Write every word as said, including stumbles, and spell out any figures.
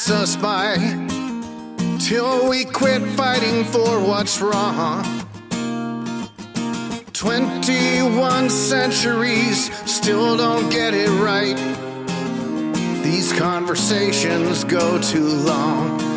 pass us by till we quit fighting for what's wrong. Twenty-one centuries still don't get it right. These conversations go too long.